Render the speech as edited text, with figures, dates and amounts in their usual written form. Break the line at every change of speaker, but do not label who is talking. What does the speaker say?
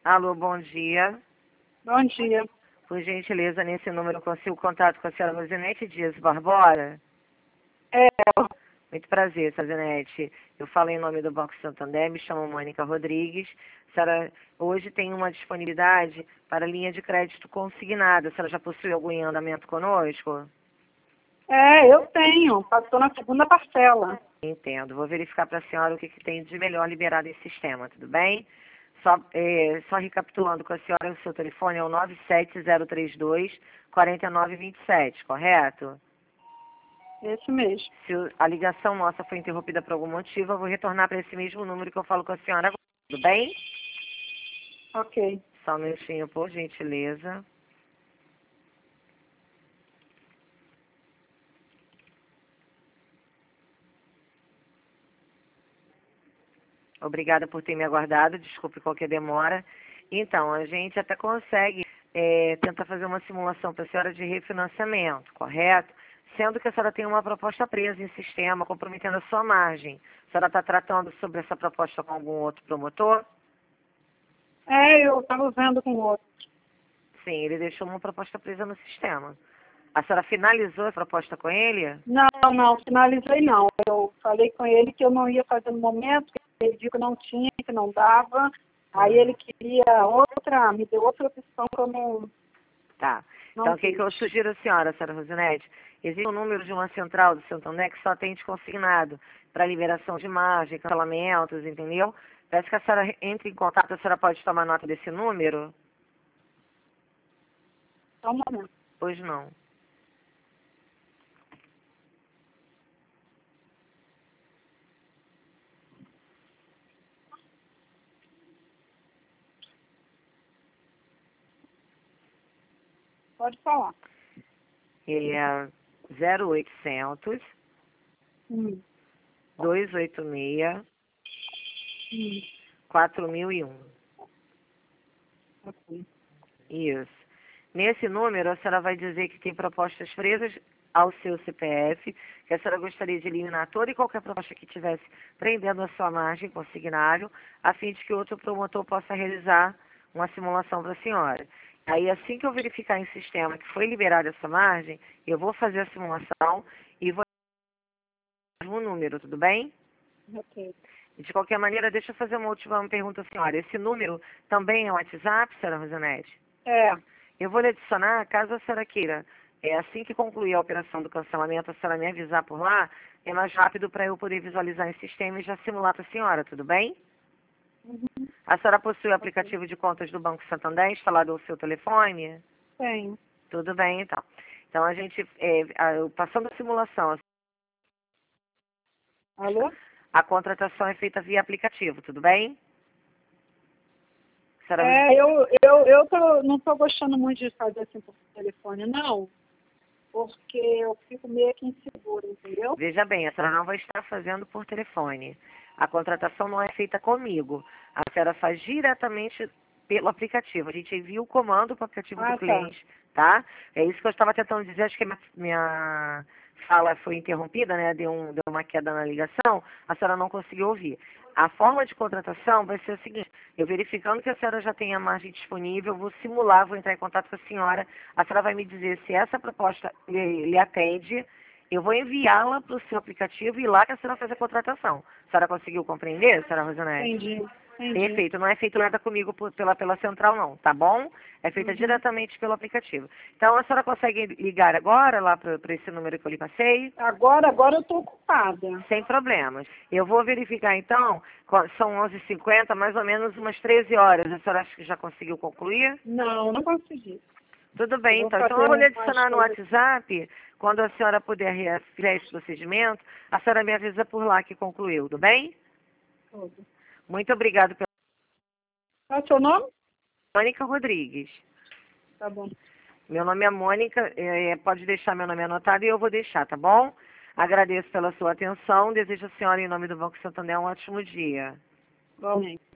Alô, bom dia.
Bom dia.
Por gentileza, nesse número eu consigo contato com a senhora Rosinete Dias Barbosa?
É,
Muito prazer, Rosinete. Eu falo em nome do Banco Santander, me chamo Mônica Rodrigues. A senhora hoje tem uma disponibilidade para linha de crédito consignada. A senhora já possui algum em andamento conosco?
eu tenho. Passou na segunda parcela.
Entendo. Vou verificar para a senhora o que tem de melhor liberado em sistema, tudo bem? Só recapitulando com a senhora, o seu telefone é o 97032-4927, correto?
Esse mesmo.
Se a ligação nossa foi interrompida por algum motivo, eu vou retornar para esse mesmo número que eu falo com a senhora agora, tudo bem?
Ok.
Só um minutinho, por gentileza. Obrigada por ter me aguardado, desculpe qualquer demora. Então, a gente até consegue tentar fazer uma simulação para a senhora de refinanciamento, correto? Sendo que a senhora tem uma proposta presa em sistema, comprometendo a sua margem. A senhora está tratando sobre essa proposta com algum outro promotor?
Eu estava vendo com outro.
Sim, ele deixou uma proposta presa no sistema. A senhora finalizou a proposta com ele?
Não, finalizei não. Eu falei com ele que eu não ia fazer no momento, que ele disse que não tinha, que não dava. Aí ele queria me deu outra opção que eu não.
Tá.
Não
Então, o que
fiz.
eu sugiro à senhora Rosinete? Existe um número de uma central do Santander que só atende consignado para liberação de margem, cancelamentos, entendeu? Peço que a senhora entre em contato, a senhora pode tomar nota desse número?
Só um momento.
Pois não.
Pode falar.
Ele é 0800
Hum.
286
Hum.
4001.
Ok.
Isso. Nesse número, a senhora vai dizer que tem propostas presas ao seu CPF, que a senhora gostaria de eliminar toda e qualquer proposta que tivesse prendendo a sua margem consignável, a fim de que outro promotor possa realizar uma simulação para a senhora. Aí, assim que eu verificar em sistema que foi liberada essa margem, eu vou fazer a simulação e vou dar um número, tudo bem?
Ok.
De qualquer maneira, deixa eu fazer uma última pergunta à senhora. Esse número também é um WhatsApp, senhora Rosinete?
É.
Eu vou lhe adicionar, caso a senhora queira. Assim que concluir a operação do cancelamento, a senhora me avisar por lá, é mais rápido para eu poder visualizar em sistema e já simular para a senhora, tudo bem?
Uhum.
A senhora possui o
Ok.
aplicativo de contas do Banco Santander instalado no seu telefone?
Tenho.
Tudo bem, então. Então, a gente, passando a simulação,
Alô?
a contratação é feita via aplicativo, tudo bem? A senhora
Não estou gostando muito de fazer assim por telefone, não, porque eu fico meio que insegura, entendeu?
Veja bem, a senhora não vai estar fazendo por telefone. A contratação não é feita comigo. A senhora faz diretamente pelo aplicativo. A gente envia o comando para o aplicativo do
Ah, tá.
cliente, tá? É isso que eu estava tentando dizer. Acho que minha fala foi interrompida, né? Deu uma queda na ligação. A senhora não conseguiu ouvir. A forma de contratação vai ser a seguinte. Eu verificando que a senhora já tem a margem disponível, vou simular, vou entrar em contato com a senhora. A senhora vai me dizer se essa proposta lhe atende. Eu vou enviá-la para o seu aplicativo e lá que a senhora faz a contratação. A senhora conseguiu compreender, senhora Rosinete?
Entendi.
Perfeito. Não é feito nada comigo pela central, não, tá bom? É feita
Uhum.
diretamente pelo aplicativo. Então, a senhora consegue ligar agora lá para esse número que eu lhe passei?
Agora eu estou ocupada.
Sem problemas. Eu vou verificar, então, são 11h50, mais ou menos umas 13 horas. A senhora acha que já conseguiu concluir?
Não consegui.
Tudo
Eu
bem,
vou
então. Então,
fazer
eu vou lhe
umas
adicionar no
coisas.
WhatsApp. Quando a senhora puder realizar esse procedimento, a senhora me avisa por lá que concluiu, tudo bem?
Tudo.
Muito obrigada pela
Qual é o seu nome?
Mônica Rodrigues.
Tá bom.
Meu nome é Mônica, pode deixar meu nome anotado e eu vou deixar, tá bom? Agradeço pela sua atenção. Desejo à senhora, em nome do Banco Santander, um ótimo dia.
Igualmente.